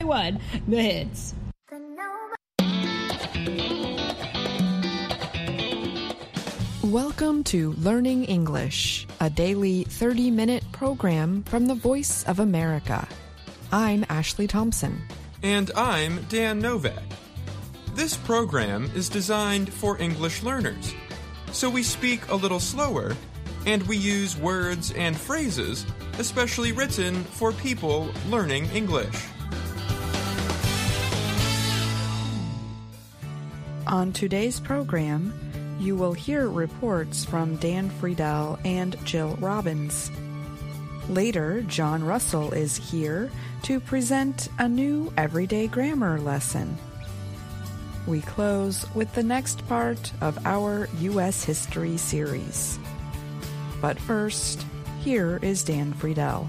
One, the hits. Welcome to Learning English, a daily 30-minute program from the Voice of America. I'm Ashley Thompson. And I'm Dan Novak. This program is designed for English learners, so we speak a little slower, and we use words and phrases especially written for people learning English. On today's program, you will hear reports from Dan Friedel and Jill Robbins. Later, John Russell is here to present a new everyday grammar lesson. We close with the next part of our U.S. History series. But first, here is Dan Friedel.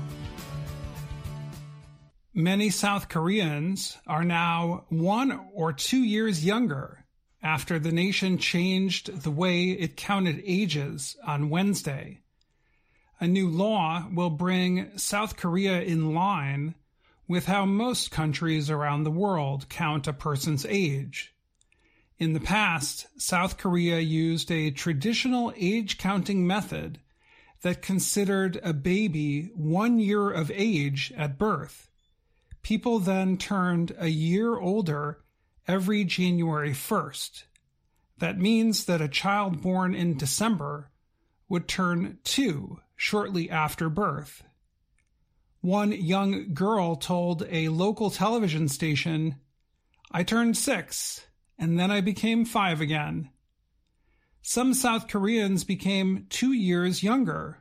Many South Koreans are now 1 or 2 years younger after the nation changed the way it counted ages on Wednesday. A new law will bring South Korea in line with how most countries around the world count a person's age. In the past, South Korea used a traditional age-counting method that considered a baby 1 year of age at birth. People then turned a year older every January 1st. That means that a child born in December would turn 2 shortly after birth. One young girl told a local television station, "I turned 6, and then I became 5 again." Some South Koreans became 2 years younger.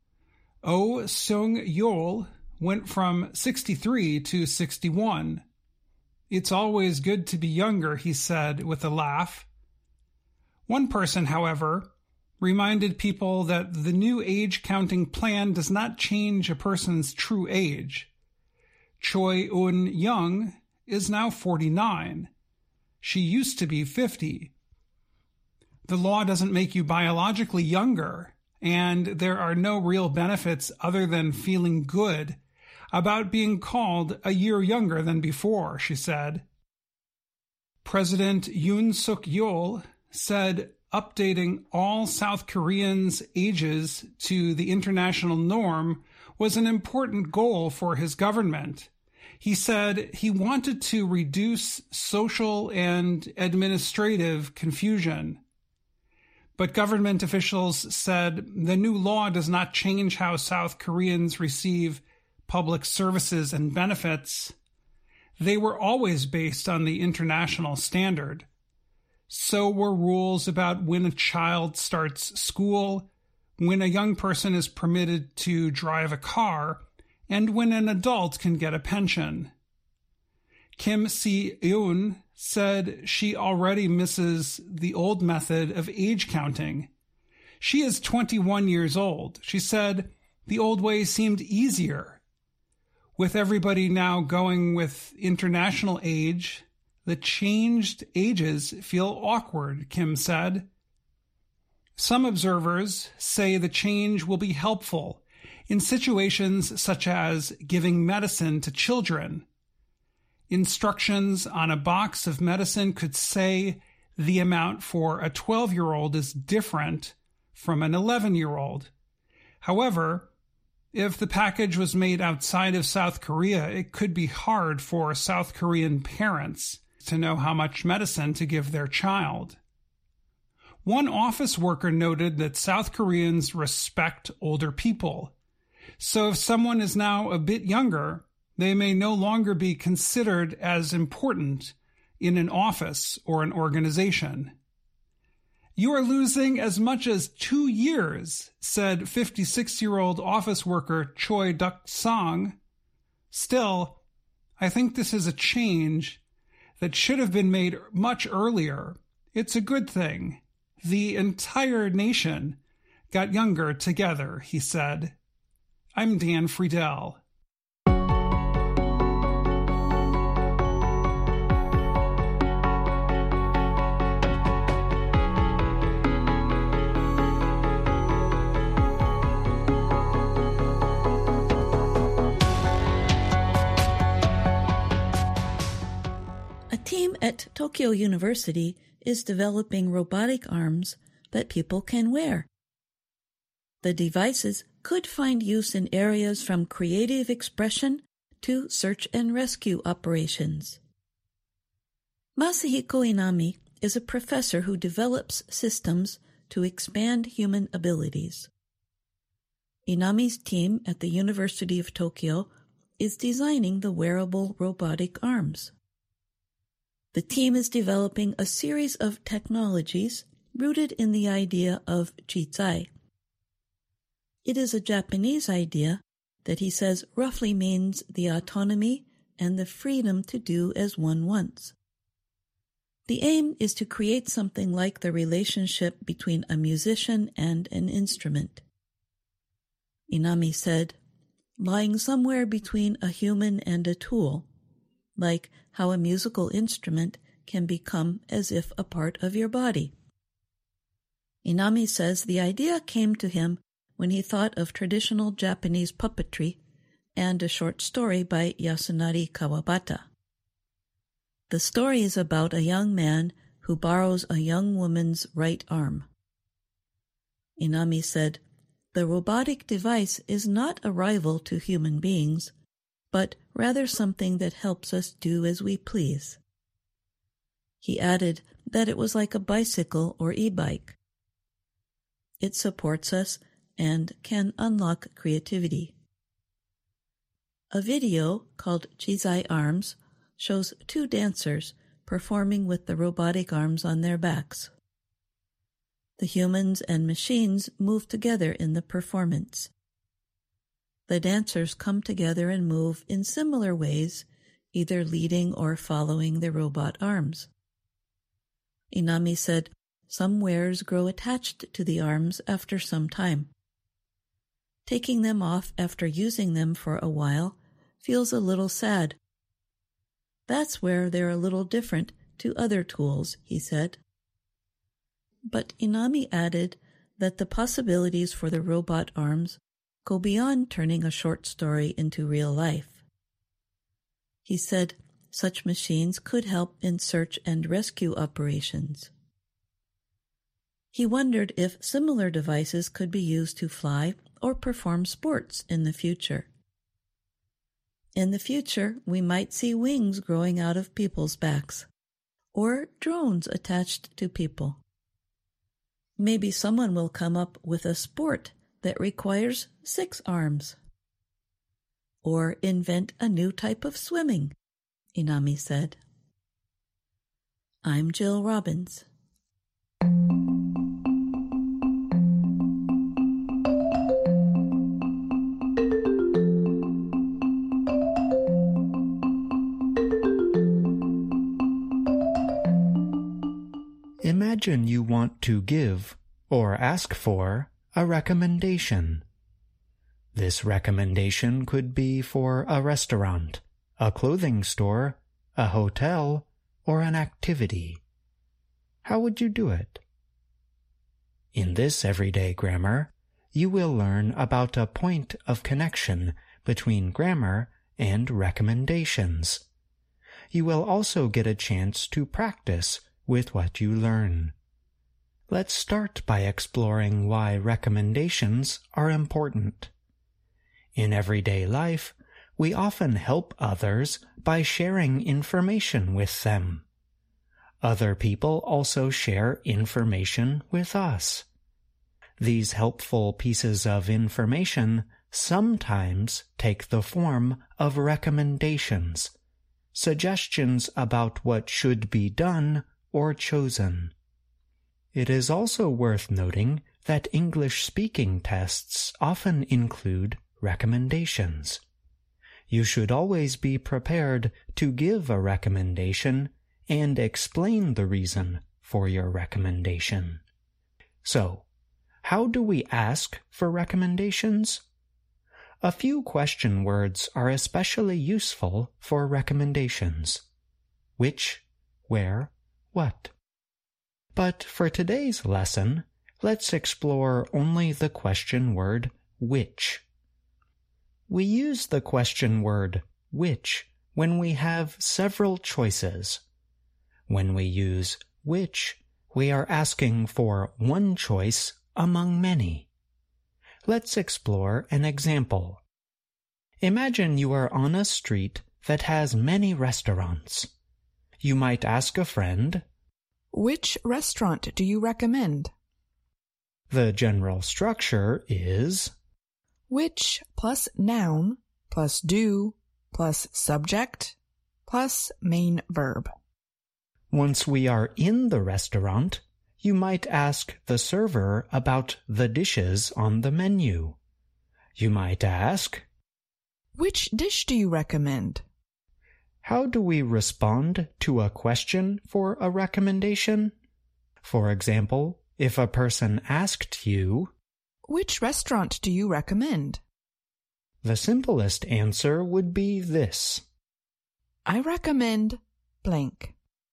Oh Sung-yeol went from 63 to 61. "It's always good to be younger," he said with a laugh. One person, however, reminded people that the new age-counting plan does not change a person's true age. Choi Eun-young is now 49. She used to be 50. The law doesn't make you biologically younger, and there are no real benefits other than feeling good about being called a year younger than before, she said. President Yoon Suk-yeol said updating all South Koreans' ages to the international norm was an important goal for his government. He said he wanted to reduce social and administrative confusion. But government officials said the new law does not change how South Koreans receive public services and benefits. They were always based on the international standard. So were rules about when a child starts school, when a young person is permitted to drive a car, and when an adult can get a pension. Kim Si-eun said she already misses the old method of age counting. She is 21 years old. She said the old way seemed easier. With everybody now going with international age, the changed ages feel awkward, Kim said. Some observers say the change will be helpful in situations such as giving medicine to children. Instructions on a box of medicine could say the amount for a 12-year-old is different from an 11-year-old. However, if the package was made outside of South Korea, it could be hard for South Korean parents to know how much medicine to give their child. One office worker noted that South Koreans respect older people. So if someone is now a bit younger, they may no longer be considered as important in an office or an organization. "You are losing as much as 2 years," said 56-year-old office worker Choi Duk-song. "Still, I think this is a change that should have been made much earlier. It's a good thing. The entire nation got younger together," he said. I'm Dan Friedel. A team at Tokyo University is developing robotic arms that people can wear. The devices could find use in areas from creative expression to search and rescue operations. Masahiko Inami is a professor who develops systems to expand human abilities. Inami's team at the University of Tokyo is designing the wearable robotic arms. The team is developing a series of technologies rooted in the idea of Jizai. It is a Japanese idea that he says roughly means the autonomy and the freedom to do as one wants. The aim is to create something like the relationship between a musician and an instrument. Inami said, lying somewhere between a human and a tool, like how a musical instrument can become as if a part of your body. Inami says the idea came to him when he thought of traditional Japanese puppetry and a short story by Yasunari Kawabata. The story is about a young man who borrows a young woman's right arm. Inami said, the robotic device is not a rival to human beings, but rather something that helps us do as we please. He added that it was like a bicycle or e-bike. It supports us and can unlock creativity. A video called Jizai Arms shows two dancers performing with the robotic arms on their backs. The humans and machines move together in the performance. The dancers come together and move in similar ways, either leading or following the robot arms. Inami said, some wares grow attached to the arms after some time. Taking them off after using them for a while feels a little sad. That's where they're a little different to other tools, he said. But Inami added that the possibilities for the robot arms go beyond turning a short story into real life. He said such machines could help in search and rescue operations. He wondered if similar devices could be used to fly or perform sports in the future. In the future, we might see wings growing out of people's backs, or drones attached to people. Maybe someone will come up with a sport that requires 6 arms. Or invent a new type of swimming, Inami said. I'm Jill Robbins. Imagine you want to give, or ask for, a recommendation. This recommendation could be for a restaurant, a clothing store, a hotel, or an activity. How would you do it? In this everyday grammar, you will learn about a point of connection between grammar and recommendations. You will also get a chance to practice with what you learn. Let's start by exploring why recommendations are important. In everyday life, we often help others by sharing information with them. Other people also share information with us. These helpful pieces of information sometimes take the form of recommendations, suggestions about what should be done or chosen. It is also worth noting that English speaking tests often include recommendations. You should always be prepared to give a recommendation and explain the reason for your recommendation. So, how do we ask for recommendations? A few question words are especially useful for recommendations. Which, where, what? But for today's lesson, let's explore only the question word which. We use the question word which when we have several choices, When we use which, we are asking for one choice among many. Let's explore an example. Imagine you are on a street that has many restaurants. You might ask a friend, "Which restaurant do you recommend?" The general structure is which plus noun plus do plus subject plus main verb. Once we are in the restaurant, you might ask the server about the dishes on the menu. You might ask, "Which dish do you recommend?" How do we respond to a question for a recommendation? For example, if a person asked you, "Which restaurant do you recommend?" the simplest answer would be this: I recommend blank.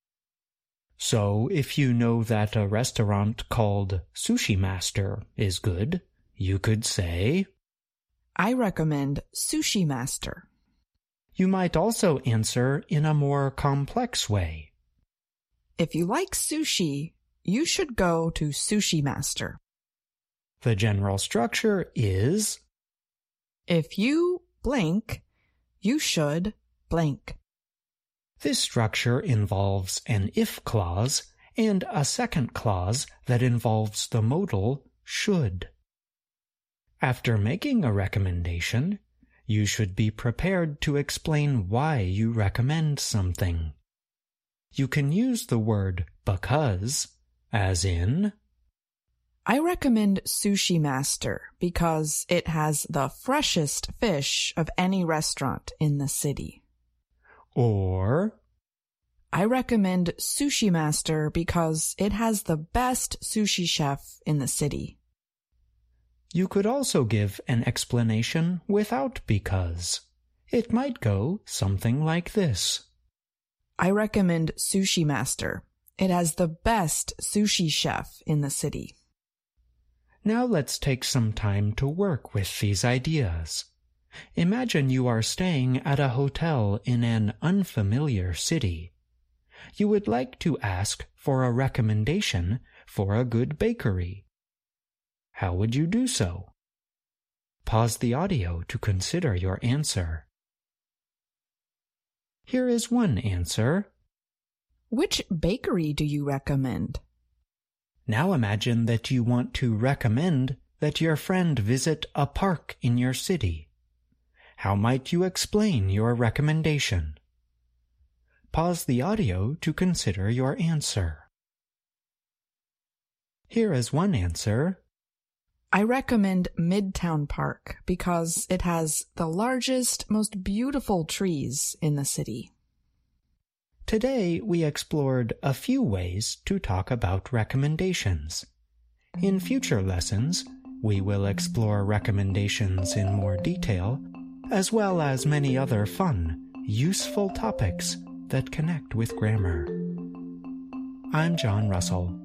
So if you know that a restaurant called Sushi Master is good, you could say, I recommend Sushi Master. You might also answer in a more complex way. If you like sushi, you should go to Sushi Master. The general structure is If you blank, you should blank. This structure involves an if clause and a second clause that involves the modal should. After making a recommendation, you should be prepared to explain why you recommend something. You can use the word because, as in, I recommend Sushi Master because it has the freshest fish of any restaurant in the city. or I recommend Sushi Master because it has the best sushi chef in the city. You could also give an explanation without because. It might go something like this. I recommend Sushi Master. It has the best sushi chef in the city. Now let's take some time to work with these ideas. Imagine you are staying at a hotel in an unfamiliar city. You would like to ask for a recommendation for a good bakery. How would you do so? Pause the audio to consider your answer. Here is one answer. Which bakery do you recommend? Now imagine that you want to recommend that your friend visit a park in your city. How might you explain your recommendation? Pause the audio to consider your answer. Here is one answer. I recommend Midtown Park because it has the largest, most beautiful trees in the city. Today we explored a few ways to talk about recommendations. In future lessons, we will explore recommendations in more detail, as well as many other fun, useful topics that connect with grammar. I'm John Russell.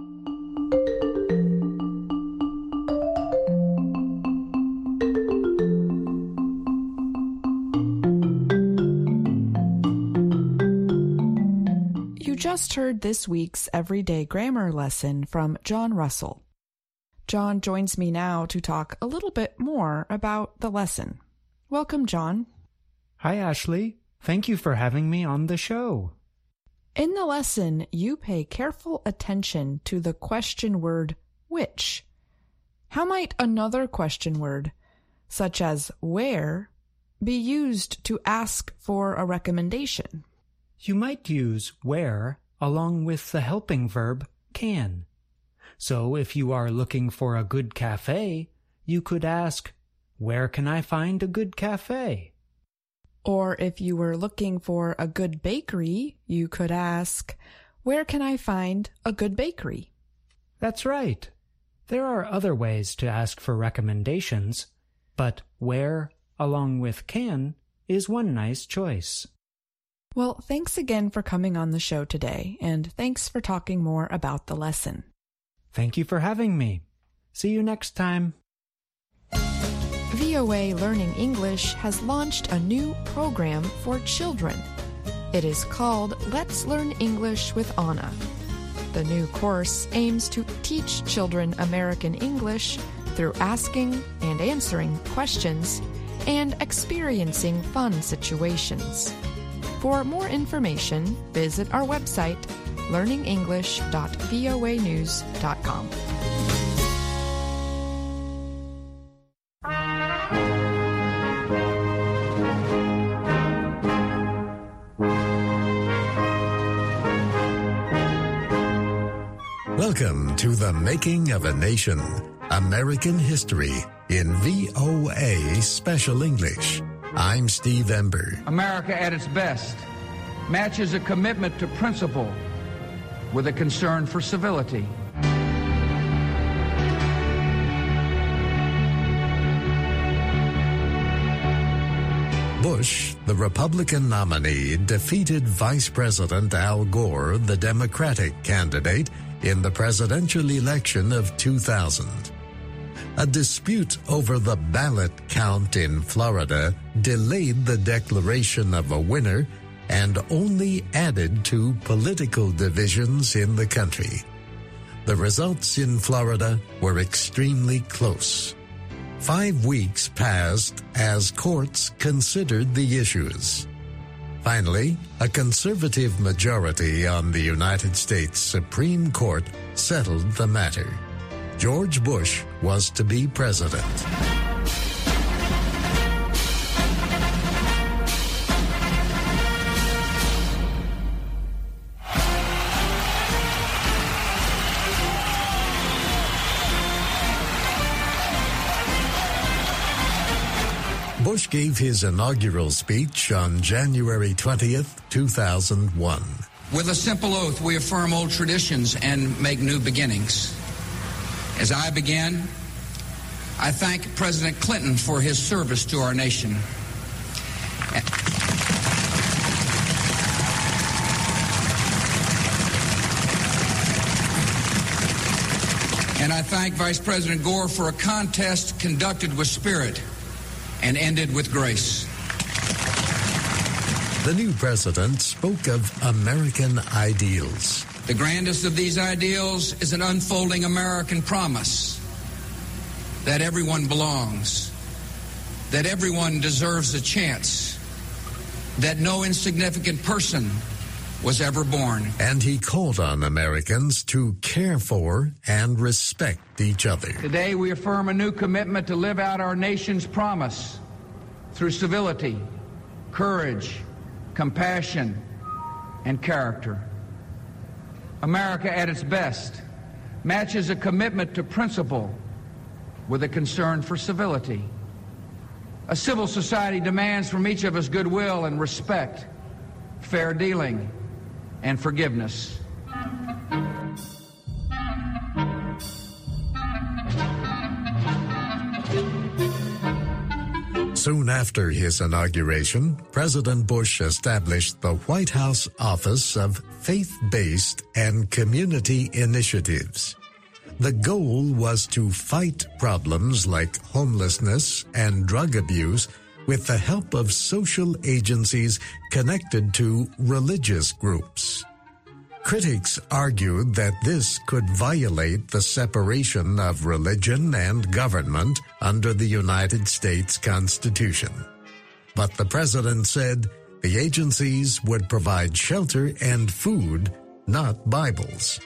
You just heard this week's Everyday Grammar lesson from John Russell. John joins me now to talk a little bit more about the lesson. Welcome, John. Hi, Ashley. Thank you for having me on the show. In the lesson, you pay careful attention to the question word which. How might another question word, such as where, be used to ask for a recommendation? You might use where along with the helping verb can. So if you are looking for a good cafe, you could ask, where can I find a good cafe? Or if you were looking for a good bakery, you could ask, where can I find a good bakery? That's right. There are other ways to ask for recommendations, but where along with can is one nice choice. Well, thanks again for coming on the show today, and thanks for talking more about the lesson. Thank you for having me. See you next time. VOA Learning English has launched a new program for children. It is called Let's Learn English with Anna. The new course aims to teach children American English through asking and answering questions and experiencing fun situations. For more information, visit our website, learningenglish.voanews.com. Welcome to The Making of a Nation, American History in VOA Special English. I'm Steve Ember. America at its best matches a commitment to principle with a concern for civility. Bush, the Republican nominee, defeated Vice President Al Gore, the Democratic candidate, in the presidential election of 2000. A dispute over the ballot count in Florida delayed the declaration of a winner and only added to political divisions in the country. The results in Florida were extremely close. 5 weeks passed as courts considered the issues. Finally, a conservative majority on the United States Supreme Court settled the matter. George Bush was to be president. Bush gave his inaugural speech on January 20th, 2001. With a simple oath, we affirm old traditions and make new beginnings. As I begin, I thank President Clinton for his service to our nation. And I thank Vice President Gore for a contest conducted with spirit and ended with grace. The new president spoke of American ideals. The grandest of these ideals is an unfolding American promise that everyone belongs, that everyone deserves a chance, that no insignificant person was ever born. And he called on Americans to care for and respect each other. Today we affirm a new commitment to live out our nation's promise through civility, courage, compassion, and character. America at its best matches a commitment to principle with a concern for civility. A civil society demands from each of us goodwill and respect, fair dealing, and forgiveness. Soon after his inauguration, President Bush established the White House Office of Faith-Based and Community Initiatives. The goal was to fight problems like homelessness and drug abuse with the help of social agencies connected to religious groups. Critics argued that this could violate the separation of religion and government under the United States Constitution. But the president said the agencies would provide shelter and food, not Bibles.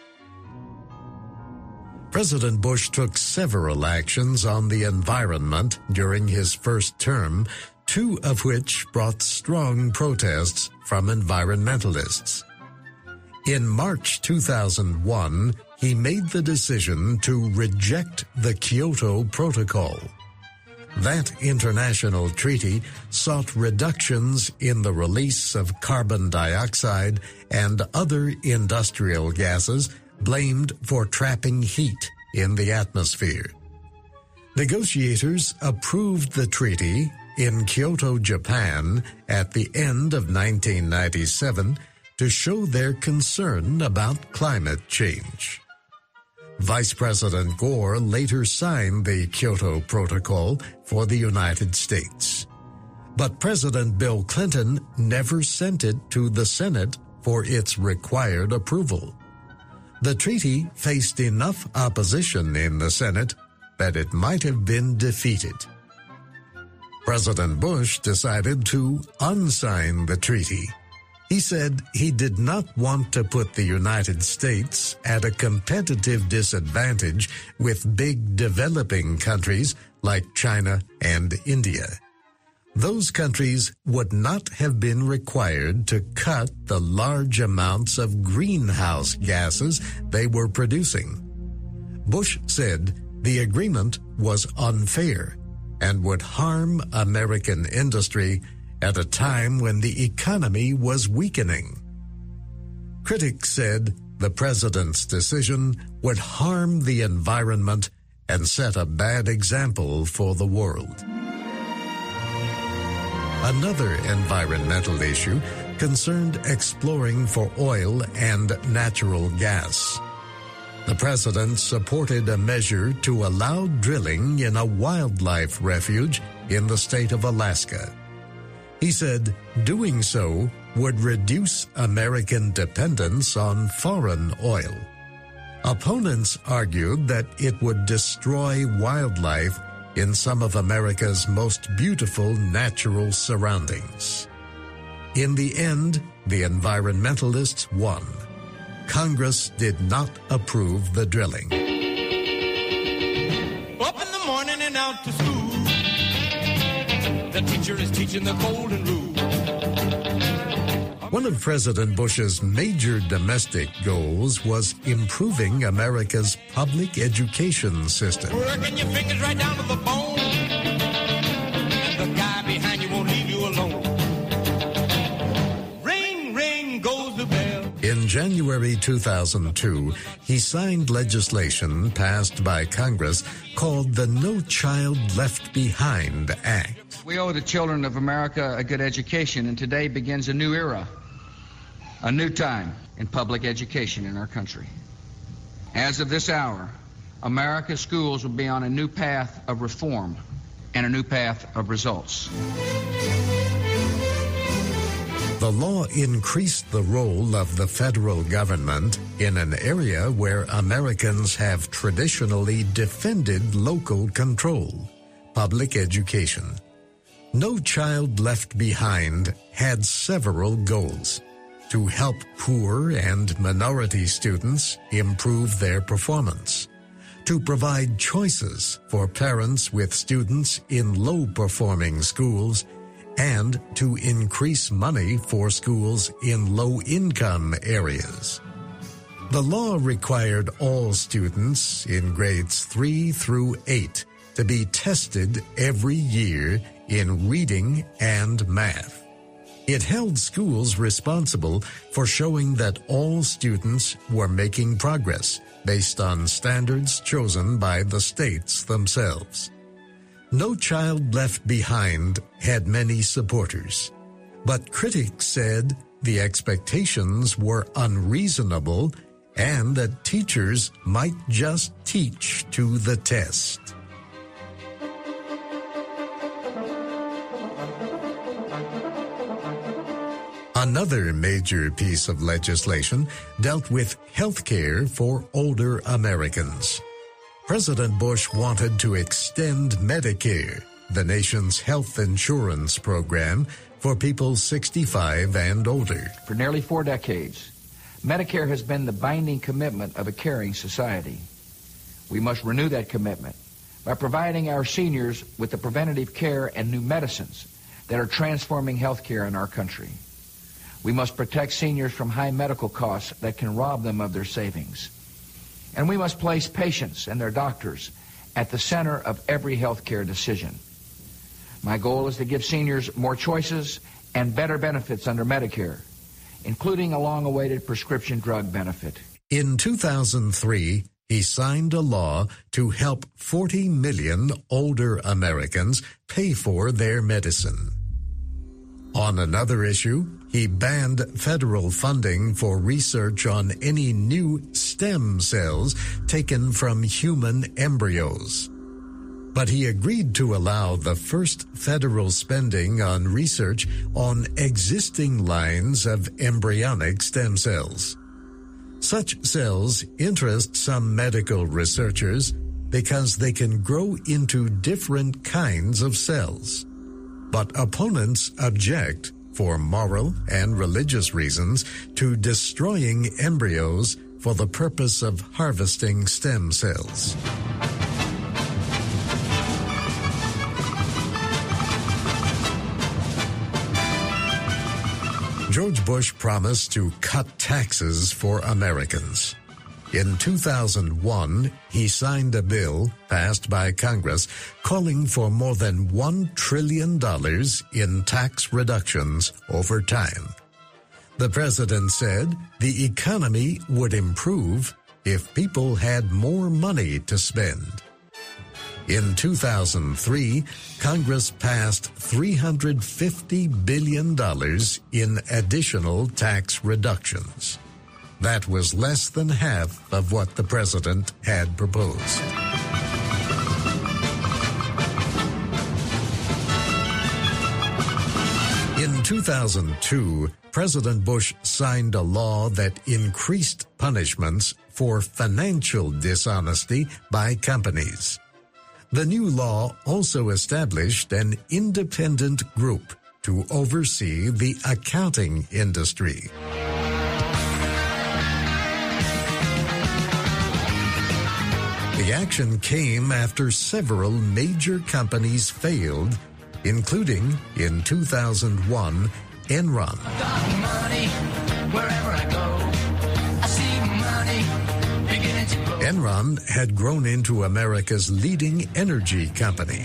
President Bush took several actions on the environment during his first term, 2 of which brought strong protests from environmentalists. In March 2001, he made the decision to reject the Kyoto Protocol. That international treaty sought reductions in the release of carbon dioxide and other industrial gases blamed for trapping heat in the atmosphere. Negotiators approved the treaty in Kyoto, Japan, at the end of 1997 to show their concern about climate change. Vice President Gore later signed the Kyoto Protocol for the United States. but President Bill Clinton never sent it to the Senate for its required approval. The treaty faced enough opposition in the Senate that it might have been defeated. President Bush decided to unsign the treaty. He said he did not want to put the United States at a competitive disadvantage with big developing countries like China and India. Those countries would not have been required to cut the large amounts of greenhouse gases they were producing. Bush said the agreement was unfair and would harm American industry at a time when the economy was weakening. Critics said the president's decision would harm the environment and set a bad example for the world. Another environmental issue concerned exploring for oil and natural gas. The president supported a measure to allow drilling in a wildlife refuge in the state of Alaska. He said doing so would reduce American dependence on foreign oil. Opponents argued that it would destroy wildlife in some of America's most beautiful natural surroundings. In the end, the environmentalists won. Congress did not approve the drilling. Up in the morning and out to school, the teacher is teaching the golden rule. One of President Bush's major domestic goals was improving America's public education system. Working your fingers right down to the bone, and the guy behind you won't leave you alone. Ring, ring goes the bell. In January 2002, he signed legislation passed by Congress called the No Child Left Behind Act. We owe the children of America a good education, and today begins a new era, a new time in public education in our country. As of this hour, America's schools will be on a new path of reform and a new path of results. The law increased the role of the federal government in an area where Americans have traditionally defended local control, public education. No Child Left Behind had several goals: to help poor and minority students improve their performance, to provide choices for parents with students in low-performing schools, and to increase money for schools in low-income areas. The law required all students in grades 3 through 8 to be tested every year in reading and math. It held schools responsible for showing that all students were making progress based on standards chosen by the states themselves. No Child Left Behind had many supporters, but critics said the expectations were unreasonable and that teachers might just teach to the test. Another major piece of legislation dealt with health care for older Americans. President Bush wanted to extend Medicare, the nation's health insurance program, for people 65 and older. For nearly 4 decades, Medicare has been the binding commitment of a caring society. We must renew that commitment by providing our seniors with the preventative care and new medicines that are transforming health care in our country. We must protect seniors from high medical costs that can rob them of their savings. And we must place patients and their doctors at the center of every health care decision. My goal is to give seniors more choices and better benefits under Medicare, including a long-awaited prescription drug benefit. In 2003, he signed a law to help 40 million older Americans pay for their medicine. On another issue, he banned federal funding for research on any new stem cells taken from human embryos. but he agreed to allow the first federal spending on research on existing lines of embryonic stem cells. Such cells interest some medical researchers because they can grow into different kinds of cells. But opponents object, for moral and religious reasons, to destroying embryos for the purpose of harvesting stem cells. George Bush promised to cut taxes for Americans. In 2001, he signed a bill passed by Congress calling for more than $1 trillion in tax reductions over time. The president said the economy would improve if people had more money to spend. In 2003, Congress passed $350 billion in additional tax reductions. That was less than half of what the president had proposed. In 2002, President Bush signed a law that increased punishments for financial dishonesty by companies. The new law also established an independent group to oversee the accounting industry. The action came after several major companies failed, including, in 2001, Enron. I got money wherever I go. I see money beginning to grow. Enron had grown into America's leading energy company.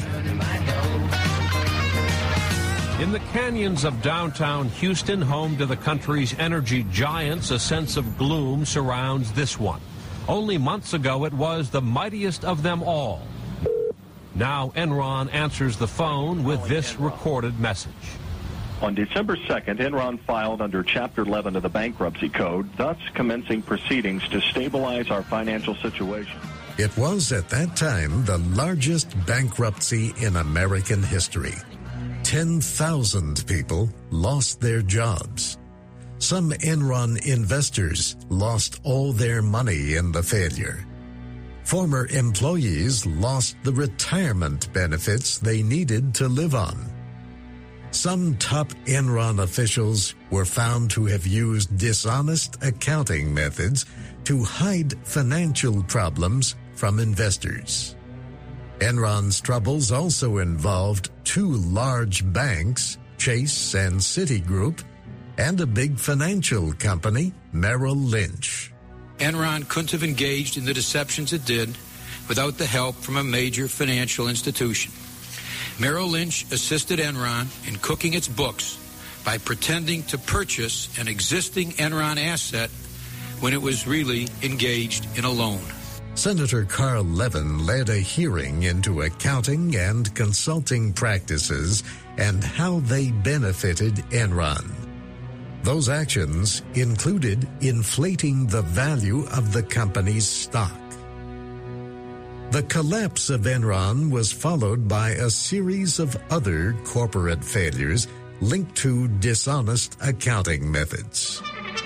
In the canyons of downtown Houston, home to the country's energy giants, a sense of gloom surrounds this one. Only months ago, it was the mightiest of them all. Now Enron answers the phone with this recorded message. On December 2nd, Enron filed under Chapter 11 of the Bankruptcy Code, thus commencing proceedings to stabilize our financial situation. It was at that time the largest bankruptcy in American history. 10,000 people lost their jobs. Some Enron investors lost all their money in the failure. Former employees lost the retirement benefits they needed to live on. Some top Enron officials were found to have used dishonest accounting methods to hide financial problems from investors. Enron's troubles also involved two large banks, Chase and Citigroup, and a big financial company, Merrill Lynch. Enron couldn't have engaged in the deceptions it did without the help from a major financial institution. Merrill Lynch assisted Enron in cooking its books by pretending to purchase an existing Enron asset when it was really engaged in a loan. Senator Carl Levin led a hearing into accounting and consulting practices and how they benefited Enron. Those actions included inflating the value of the company's stock. The collapse of Enron was followed by a series of other corporate failures linked to dishonest accounting methods.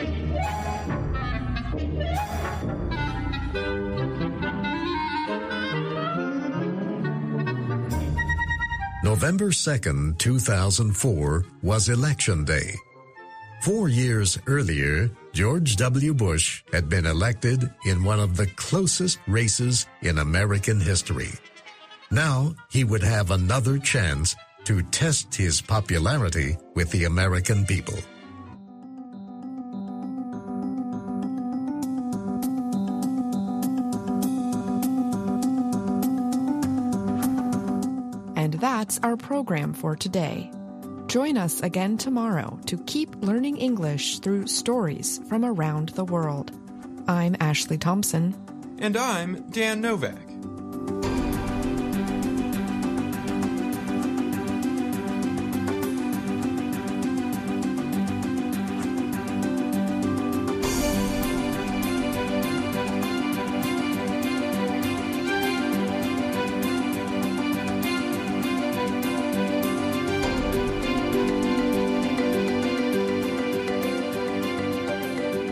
November 2nd, 2004 was Election Day. 4 years earlier, George W. Bush had been elected in one of the closest races in American history. Now he would have another chance to test his popularity with the American people. And that's our program for today. Join us again tomorrow to keep learning English through stories from around the world. I'm Ashley Thompson. And I'm Dan Novak.